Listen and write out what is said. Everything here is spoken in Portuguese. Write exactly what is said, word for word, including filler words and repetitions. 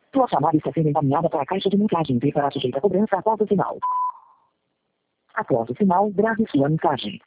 Tua chamada está sendo encaminhada para a caixa de mensagem e será sujeita a cobrança após o sinal. Após o sinal, grave sua mensagem.